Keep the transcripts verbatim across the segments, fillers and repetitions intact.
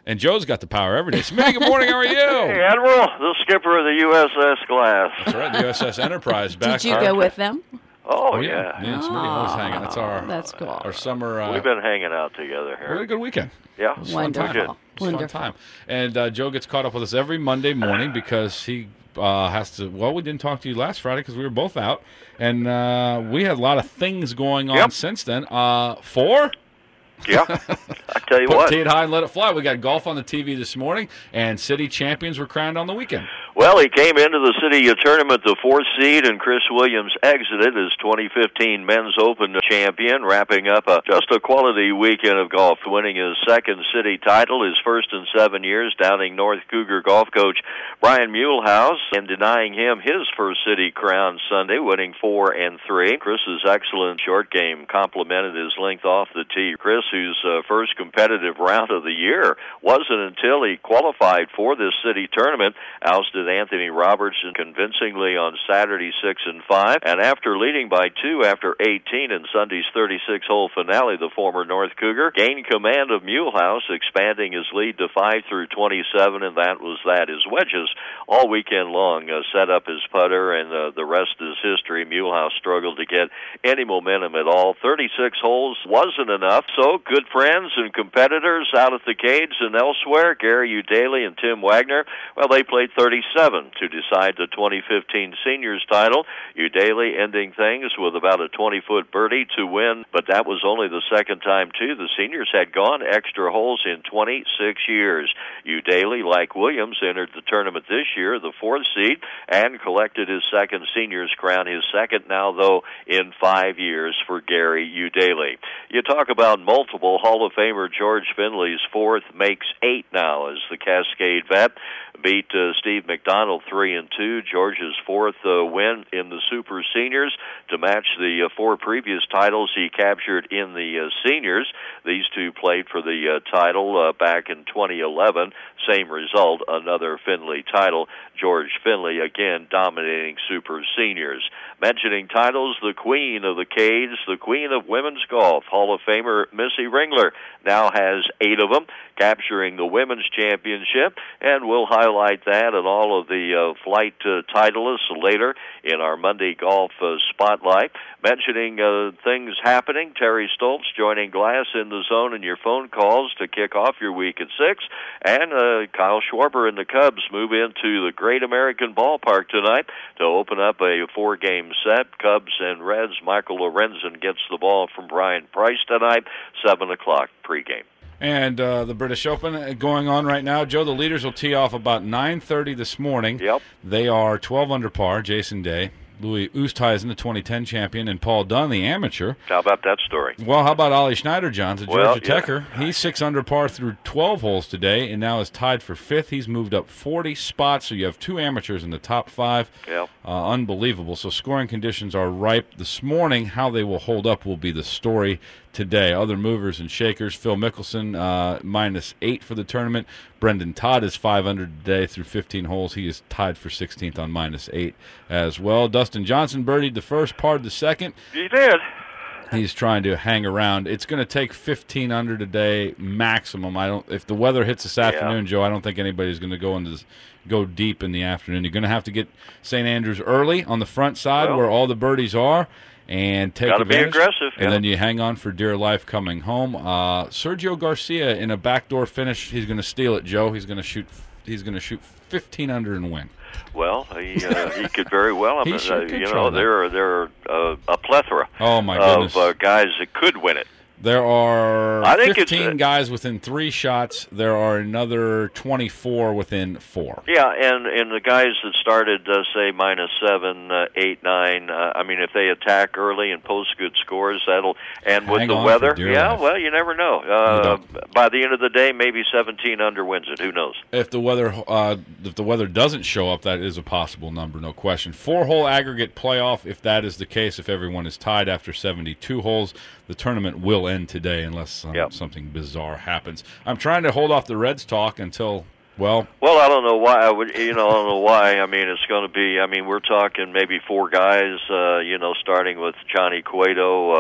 And Joe's got the power every day. Smitty, good morning. How are you? Hey, Admiral, the skipper of the U S S Glass. That's right, the U S S Enterprise. Back. Did you go with them? Oh, Oh, yeah. yeah. Me and Smitty always hanging. That's our, That's cool. our summer. Uh, We've been hanging out together we had here. a good weekend. Yeah. Fun Wonderful. time. It was a fun Wonderful. time. And uh, Joe gets caught up with us every Monday morning because he uh, has to. Well, we didn't talk to you last Friday because we were both out, and uh, we had a lot of things going on Yep. since then. Uh, four. Yeah. I tell you Put what. it high and let it fly. We got golf on the T V this morning, and city champions were crowned on the weekend. Well, he came into the city tournament the fourth seed, and Chris Williams exited as twenty fifteen Men's Open champion, wrapping up a, just a quality weekend of golf, winning his second city title, his first in seven years, downing North Cougar golf coach Brian Muehlhaus, and denying him his first city crown Sunday, winning four and three. Chris's excellent short game complemented his length off the tee. Chris, whose uh, first competitive round of the year wasn't until he qualified for this city tournament, ousted Anthony Robertson convincingly on Saturday six and five, and after leading by two after eighteen in Sunday's thirty-six hole finale, the former North Cougar gained command of Muehlhaus, expanding his lead to five through twenty-seven, and that was that. His wedges all weekend long uh, set up his putter, and uh, the rest is history. Muehlhaus struggled to get any momentum at all. thirty-six holes wasn't enough, so good friends and competitors out at the Cades and elsewhere, Gary Udaly and Tim Wagner, well, they played thirty-seven to decide the twenty fifteen seniors title. Udaly ending things with about a twenty-foot birdie to win, but that was only the second time, too. The seniors had gone extra holes in twenty-six years. Udaly, like Williams, entered the tournament this year, the fourth seed, and collected his second seniors crown, his second now, though, in five years for Gary Udaly. You talk about multiple Hall of Famer George Finley's fourth makes eight now as the Cascade vet beat uh, Steve McDonald three and two. George's fourth uh, win in the Super Seniors to match the uh, four previous titles he captured in the uh, seniors. These two played for the uh, title uh, back in twenty eleven. Same result, another Finley title. George Finley again dominating Super Seniors. Mentioning titles, the queen of the Cades, the queen of women's golf, Hall of Famer Missy Ringler now has eight of them, capturing the women's championship, and we'll highlight that and all of the uh, flight uh, titleists later in our Monday Golf uh, Spotlight. Mentioning uh, things happening, Terry Stoltz joining Glass in the Zone in your phone calls to kick off your week at six, and uh, Kyle Schwarber and the Cubs move into the Great American Ballpark tonight to open up a four-game set. Cubs and Reds. Michael Lorenzen gets the ball from Brian Price tonight, seven o'clock pregame. And uh, the British Open going on right now. Joe, the leaders will tee off about nine thirty this morning. Yep. They are twelve under par. Jason Day, Louis Oosthuizen, the twenty ten champion, and Paul Dunn, the amateur. How about that story? Well, how about Ollie Schneider-Johns, a Georgia Well, yeah. Techer? He's six under par through twelve holes today, and now is tied for fifth. He's moved up forty spots, so you have two amateurs in the top five. Yep. Uh, unbelievable. So scoring conditions are ripe this morning. How they will hold up will be the story today. Other movers and shakers, Phil Mickelson, uh, minus eight for the tournament. Brendan Todd is five under today through fifteen holes. He is tied for sixteenth on minus eight as well. Dustin Johnson birdied the first, parred the second. He did. He's trying to hang around. It's going to take fifteen under today maximum. I don't. If the weather hits this afternoon, Yeah. Joe, I don't think anybody's going to go into this, go deep in the afternoon. You're going to have to get Saint Andrews early on the front side Well, where all the birdies are, and take Gotta be advantage. aggressive, And yeah. then you hang on for dear life coming home. Uh, Sergio Garcia in a backdoor finish. He's going to steal it, Joe. He's going to shoot. He's going to shoot fifteen under and win. Well, he uh, he could very well. I He mean, sure uh, could you try know, that. there are there are uh, a plethora Oh my of goodness! uh, guys that could win it. There are I think it's, fifteen uh, guys within three shots. There are another twenty-four within four. Yeah, and and the guys that started, uh, say, minus seven, uh, eight, nine. Uh, I mean, if they attack early and post good scores, that'll. And with Hang the on weather, for dear yeah. life. Well, you never know. You Uh, don't. by the end of the day, maybe seventeen under wins it. Who knows? If the weather uh, if the weather doesn't show up, that is a possible number, no question. Four-hole aggregate playoff. If that is the case, if everyone is tied after seventy-two holes, the tournament will end today unless um, Yep. something bizarre happens. I'm trying to hold off the Reds talk until, well, Well, I don't know why. I would, you know, I don't know why. I mean, it's going to be. I mean, we're talking maybe four guys. Uh, you know, starting with Johnny Cueto, uh,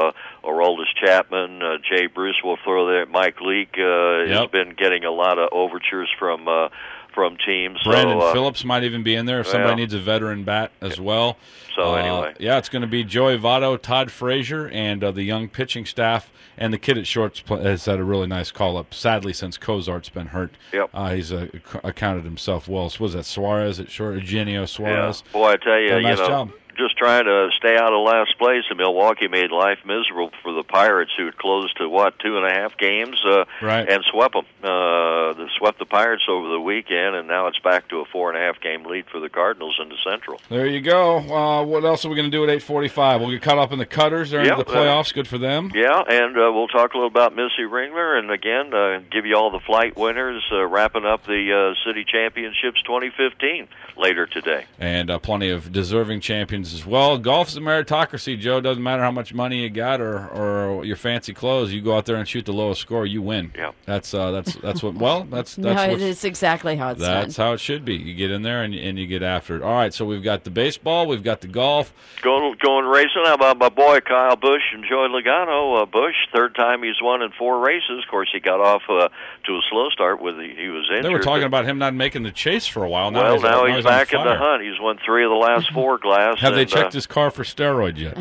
Aroldis Chapman, uh, Jay Bruce will throw there. Mike Leake uh, Yep. has been getting a lot of overtures from uh, from teams. Brandon so, uh, Phillips might even be in there if somebody well, needs a veteran bat as well. So uh, anyway. Yeah, it's going to be Joey Votto, Todd Frazier, and uh, the young pitching staff. And the kid at short has had a really nice call-up, sadly, since Cozart's been hurt. Yep. Uh, he's uh, accounted himself well. So was that Suarez at short? Eugenio Suarez? Yeah. Boy, I tell you, Done a nice you know, job. just trying to stay out of last place in Milwaukee made life miserable for the Pirates, who had closed to, what, two and a half games uh, Right. and swept them. Uh, they swept the Pirates over the weekend, and now it's back to a four and a half game lead for the Cardinals in the Central. There you go. Uh, what else are we going to do at eight forty-five? We'll get caught up in the Cutters. They're Yep, into the playoffs. Good for them. Yeah, and uh, we'll talk a little about Missy Ringler, and again, uh, give you all the flight winners, uh, wrapping up the uh, City Championships twenty fifteen later today. And uh, plenty of deserving champions as well. Golf's a meritocracy, Joe. Doesn't matter how much money you got or, or your fancy clothes. You go out there and shoot the lowest score, you win. Yeah. That's uh, that's that's what. Well, that's No, that's it what's- is exactly how it's That's done. how it should be. You get in there and, and you get after it. All right, so we've got the baseball, we've got the golf. Going, going racing. How about my boy Kyle Busch and Joey Logano? Uh, Busch, third time he's won in four races. Of course, he got off uh, to a slow start with the, he was injured. They were talking but- about him not making the chase for a while. Now Well, he's, now now he's on back in the fire. hunt. He's won three of the last four Glass. Have they and, checked uh, his car for steroids yet?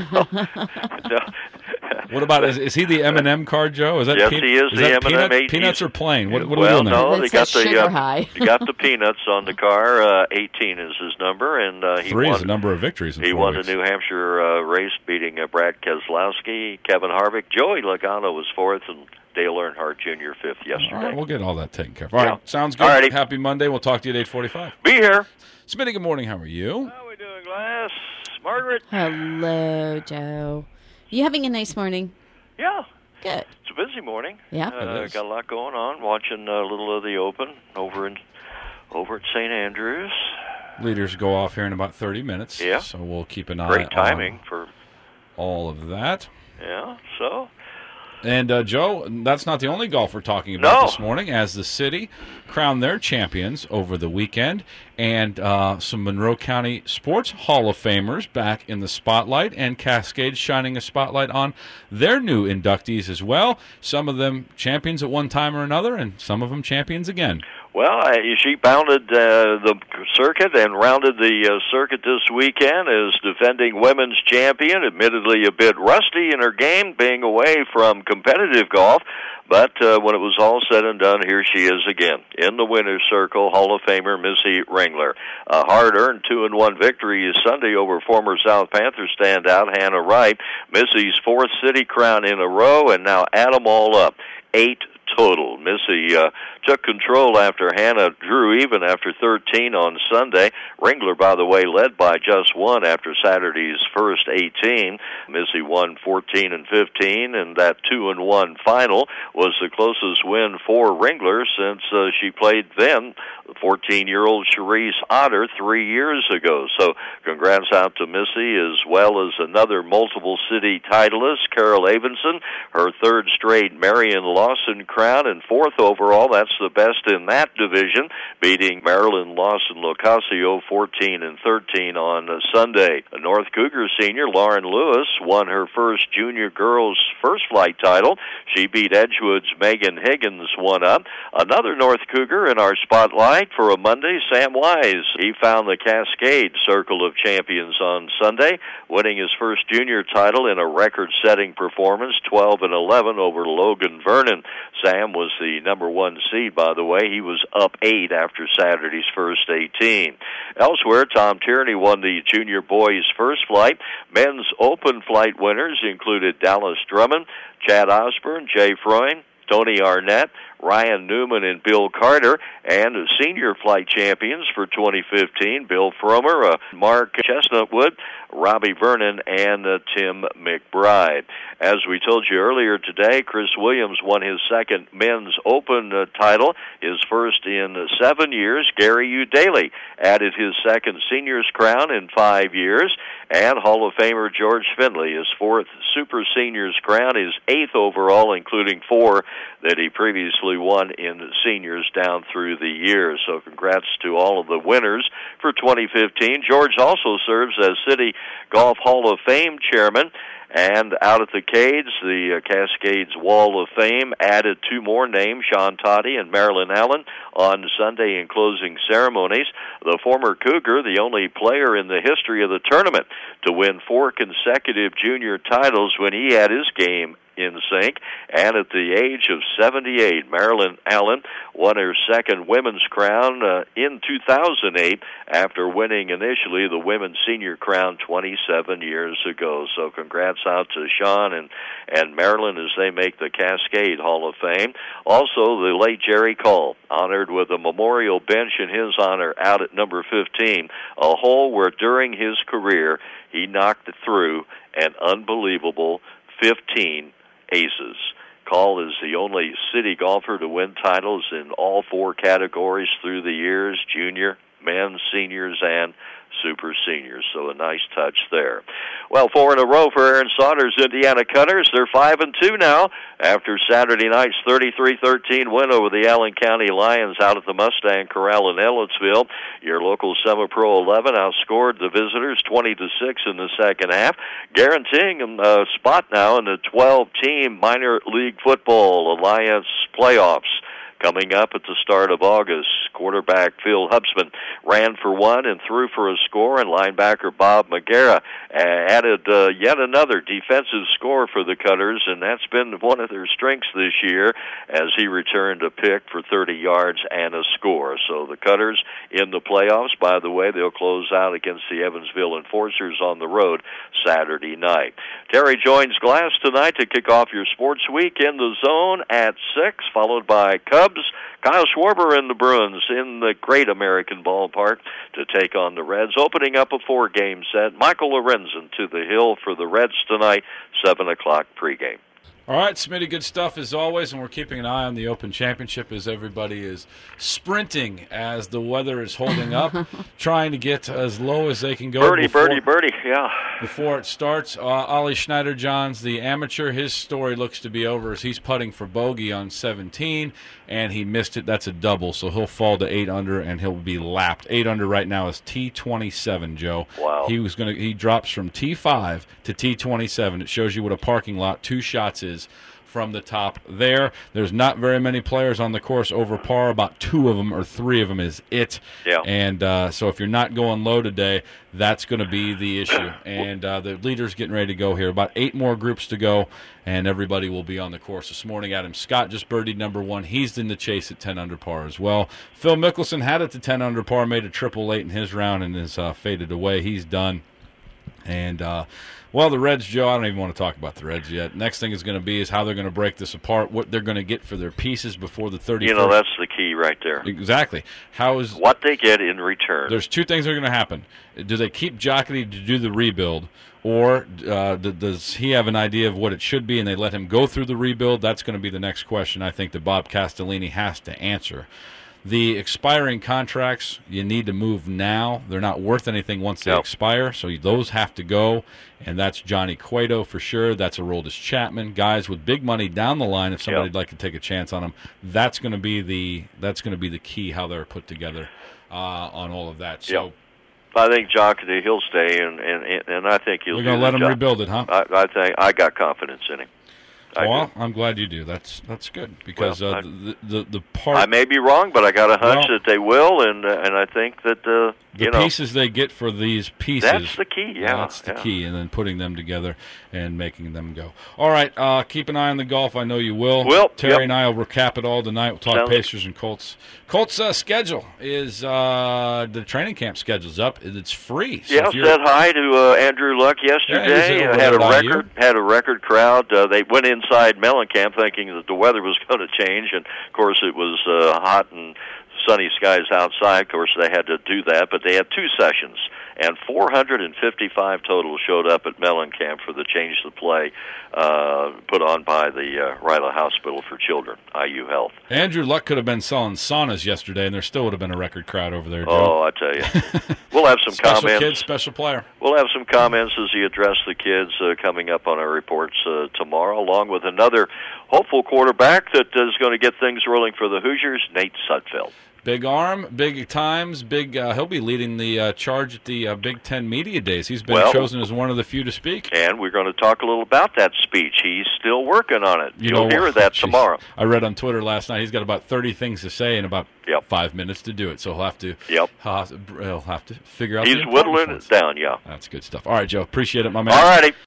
no. What about, is, is he the M and M card, Joe? Is that Yes, pe- he is the that M and M peanut- eight. Peanuts or plain? What, what well, are we doing there? no, That they got says the sugar uh, high. they got the peanuts on the car. Uh, eighteen is his number, and uh, he Three won. is the number of victories in He four won weeks. the New Hampshire uh, race, beating uh, Brad Keselowski, Kevin Harvick. Joey Logano was fourth, and Dale Earnhardt Junior fifth yesterday. All right, we'll get all that taken care of. All Yeah. right, sounds good. Alrighty. Happy Monday. We'll talk to you at eight forty-five. Be here. Smitty, good morning. How are you? How are we doing, Glass? Margaret? Hello, Joe. You having a nice morning? Yeah. Good. It's a busy morning. Yeah. Uh, It is. got a lot going on. Watching a little of the Open over in over at Saint Andrews. Leaders go off here in about thirty minutes. Yeah. So we'll keep an eye Great timing on for all of that. yeah. So And, uh, Joe, that's not the only golf we're talking about No. this morning, as the city crowned their champions over the weekend, and uh, some Monroe County Sports Hall of Famers back in the spotlight, and Cascade shining a spotlight on their new inductees as well. Some of them champions at one time or another, and some of them champions again. well, I, she bounded uh, the circuit and rounded the uh, circuit this weekend as defending women's champion. Admittedly, a bit rusty in her game, being away from competitive golf. But uh, when it was all said and done, here she is again in the winner's circle. Hall of Famer Missy Ringler, a hard-earned two-and-one victory Sunday over former South Panther standout Hannah Wright. Missy's fourth city crown in a row, and now add them all up, eight total. Missy uh, took control after Hannah drew even after thirteen on Sunday. Ringler, by the way, led by just one after Saturday's first eighteen. Missy won fourteen and fifteen, and that two and one final was the closest win for Ringler since uh, she played then the fourteen-year-old Cherise Otter three years ago. So congrats out to Missy, as well as another multiple city titleist, Carol Avinson, her third straight Marion Lawson crown, and fourth overall. That's the best in that division, beating Marilyn Lawson Locasio fourteen and thirteen on uh, Sunday. A North Cougar senior, Lauren Lewis, won her first junior girls first flight title. She beat Edgewood's Megan Higgins one up. Another North Cougar in our spotlight for a Monday, Sam Wise. He found the Cascade Circle of Champions on Sunday, winning his first junior title in a record-setting performance, twelve and eleven over Logan Vernon. Sam was the number one seed, by the way. He was up eight after Saturday's first eighteen. Elsewhere, Tom Tierney won the junior boys first flight. Men's open flight winners included Dallas Drummond, Chad Osborne, Jay Freund, Tony Arnett, Ryan Newman, and Bill Carter, and senior flight champions for twenty fifteen, Bill Fromer, uh, Mark Chestnutwood, Robbie Vernon, and uh, Tim McBride. As we told you earlier today, Chris Williams won his second men's open uh, title, his first in uh, seven years. Gary Udaly added his second seniors crown in five years, and Hall of Famer George Finley, his fourth super seniors crown, his eighth overall, including four that he previously actually won in seniors down through the years. So congrats to all of the winners for twenty fifteen. George also serves as City Golf Hall of Fame chairman. And out at the Cades, the uh, Cascades Wall of Fame added two more names, Sean Toddy and Marilyn Allen, on Sunday in closing ceremonies. The former Cougar, the only player in the history of the tournament to win four consecutive junior titles when he had his game in sync, and at the age of seventy-eight, Marilyn Allen won her second women's crown uh, in two thousand eight after winning initially the women's senior crown twenty-seven years ago. So congrats out to Sean and, and Marilyn as they make the Cascade Hall of Fame. Also, the late Jerry Call, honored with a memorial bench in his honor out at number fifteen, a hole where during his career he knocked through an unbelievable fifteen aces. Call is the only city golfer to win titles in all four categories through the years, junior, men's, seniors, and super seniors. So a nice touch there. Well, four in a row for Aaron Saunders' Indiana Cutters. They're five and two now after Saturday night's thirty-three thirteen win over the Allen County Lions out at the Mustang Corral in Ellettsville. Your local Semi-Pro eleven outscored the visitors twenty to six in the second half, guaranteeing them a spot now in the twelve-team minor league football alliance playoffs. Coming up at the start of August, quarterback Phil Hubsman ran for one and threw for a score, and linebacker Bob McGarrah added uh, yet another defensive score for the Cutters, and that's been one of their strengths this year as he returned a pick for thirty yards and a score. So the Cutters in the playoffs. By the way, they'll close out against the Evansville Enforcers on the road Saturday night. Terry joins Glass tonight to kick off your sports week in the Zone at six, followed by Cubs. Kyle Schwarber and the Bruins in the Great American Ballpark to take on the Reds, opening up a four-game set. Michael Lorenzen to the Hill for the Reds tonight, seven o'clock pregame. All right, Smitty, good stuff as always, and we're keeping an eye on the Open Championship as everybody is sprinting as the weather is holding up, trying to get as low as they can go. Birdie, before, birdie, birdie, yeah. Before it starts, uh, Ollie Schneider-Johns, the amateur, his story looks to be over as he's putting for bogey on seventeen, and he missed it. That's a double, so he'll fall to eight under, and he'll be lapped. eight under right now is T twenty-seven, Joe. Wow. He was gonna. He drops from T five to T twenty-seven. It shows you what a parking lot, two shots is. From the top there. There's not very many players on the course over par. About two of them or three of them is it. Yeah. And uh, so if you're not going low today, that's going to be the issue. And uh, the leader's getting ready to go here. About eight more groups to go, and everybody will be on the course this morning. Adam Scott just birdied number one. He's in the chase at ten under par as well. Phil Mickelson had it to ten under par, made a triple late in his round, and is uh, faded away. He's done. And, uh, well, the Reds, Joe, I don't even want to talk about the Reds yet. Next thing is going to be is how they're going to break this apart, what they're going to get for their pieces before the thirty-first. You know, that's the key right there. Exactly. How is what they get in return. There's two things that are going to happen. Do they keep Jocketty to do the rebuild, or uh, does he have an idea of what it should be and they let him go through the rebuild? That's going to be the next question I think that Bob Castellini has to answer. The expiring contracts, you need to move now. They're not worth anything once they nope. expire, so those have to go, and that's Johnny Cueto for sure. That's Aroldis Chapman, guys with big money down the line. If somebody'd yep. like to take a chance on them, that's going to be the that's going to be the key how they're put together uh, on all of that. So. Yep. I think Jocketty, he'll stay, and and and I think he'll. We're going to let him job. rebuild it, huh? I, I think I got confidence in him. Well, I'm glad you do. That's that's good because well, uh, the, the the part I may be wrong, but I got a hunch well, that they will, and uh, and I think that uh, the you know, pieces they get for these pieces. That's the key. Yeah, that's the yeah. key, and then putting them together and making them go. All right, uh, keep an eye on the golf. I know you will. Will Terry yep. and I will recap it all tonight. We'll talk Sounds Pacers and Colts. Colts uh, schedule is uh, the training camp schedule's up. It's free. So yeah, said hi to uh, Andrew Luck yesterday. Yeah, had a record you. had a record crowd. Uh, they went inside Mellencamp thinking that the weather was going to change, and of course it was uh, hot and sunny skies outside. Of course, they had to do that, but they had two sessions, and four hundred fifty-five total showed up at Mellencamp for the Change the Play uh, put on by the uh, Riley Hospital for Children, I U Health. Andrew Luck could have been selling saunas yesterday, and there still would have been a record crowd over there, Joe. Oh, I tell you. We'll have some special comments. Kid, special player. We'll have some comments as he addressed the kids uh, coming up on our reports uh, tomorrow, along with another hopeful quarterback that is going to get things rolling for the Hoosiers, Nate Sudfeld. Big arm, big times, big. Uh, he'll be leading the uh, charge at the uh, Big Ten Media Days. He's been well, chosen as one of the few to speak. And we're going to talk a little about that speech. He's still working on it. You You'll know, hear that geez, tomorrow. I read on Twitter last night he's got about thirty things to say in about yep. five minutes to do it. So he'll have to. Yep. Uh, he'll have to figure out. He's whittling it down. Yeah. That's good stuff. All right, Joe. Appreciate it, my man. All righty.